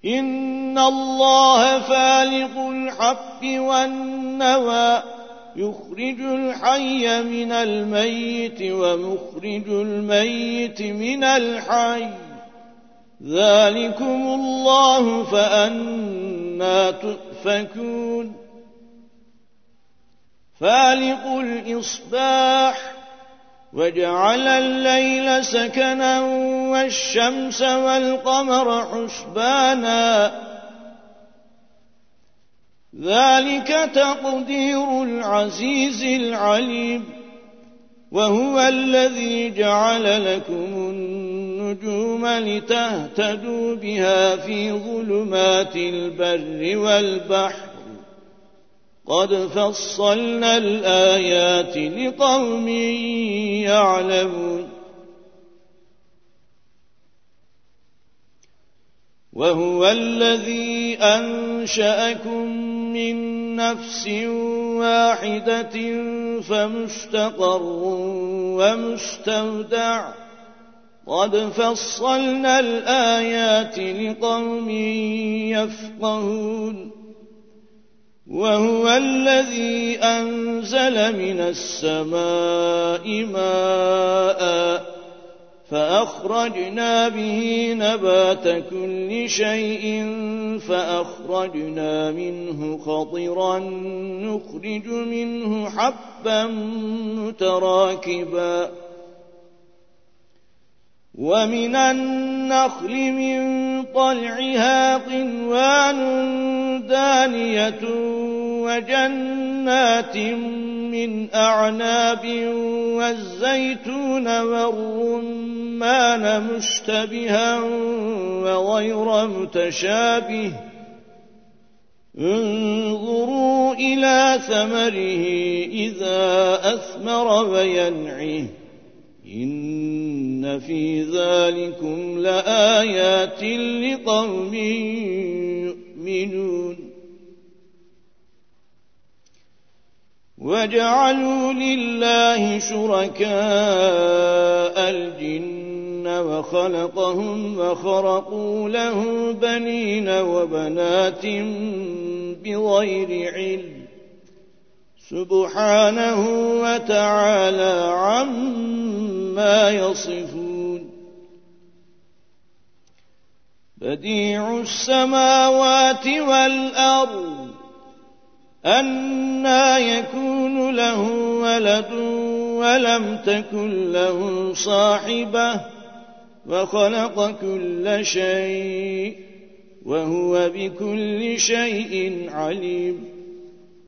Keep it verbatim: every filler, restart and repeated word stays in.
إن الله فالق الحب والنوى يخرج الحي من الميت ومخرج الميت من الحي ذلكم الله فأنى تؤفكون فالق الإصباح وجعل الليل سكنا والشمس والقمر حسبانا ذلك تقدير العزيز العليم وهو الذي جعل لكم النجوم لتهتدوا بها في ظلمات البر والبحر قد فصلنا الآيات لقوم يعلمون وهو الذي أنشأكم من نفس واحدة فمستقر ومستودع قد فصلنا الآيات لقوم يفقهون وهو الذي أنزل من السماء ماء فأخرجنا به نبات كل شيء فأخرجنا منه خضرا نخرج منه حبا متراكبا ومن النخل من طلعها قنوان دانية وجنات من أعناب والزيتون والرمان مشتبها وغير متشابه انظروا إلى ثمره إذا أثمر وينعه إن في ذلكم لآيات لقوم يؤمنون وجعلوا لله شركاء الجن وخلقهم وخرقوا له بنين وبنات بغير علم سبحانه وتعالى عما يصفون بديع السماوات والأرض أنى يكون له ولد ولم تكن له صاحبة وخلق كل شيء وهو بكل شيء عليم